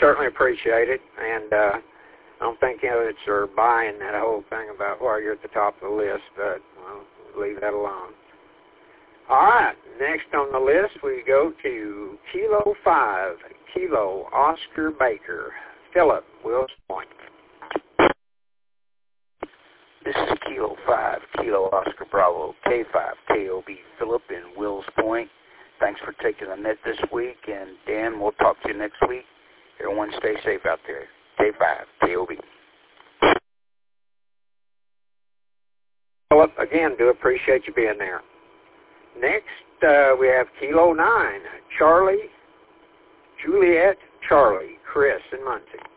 certainly appreciate it, and I don't think idiots are buying that whole thing about, well, you're at the top of the list, but, well, leave that alone. All right, next on the list we go to Kilo 5, Kilo Oscar Baker, Philip, Wills Point. This is Kilo 5, Kilo Oscar Bravo, K5, KOB, Philip in Wills Point. Thanks for taking the net this week, and Dan, we'll talk to you next week. Everyone stay safe out there. K5, KOB. Philip, again, do appreciate you being there. Next, we have Kilo 9, Charlie, Juliet, Charlie, Chris in Muncie.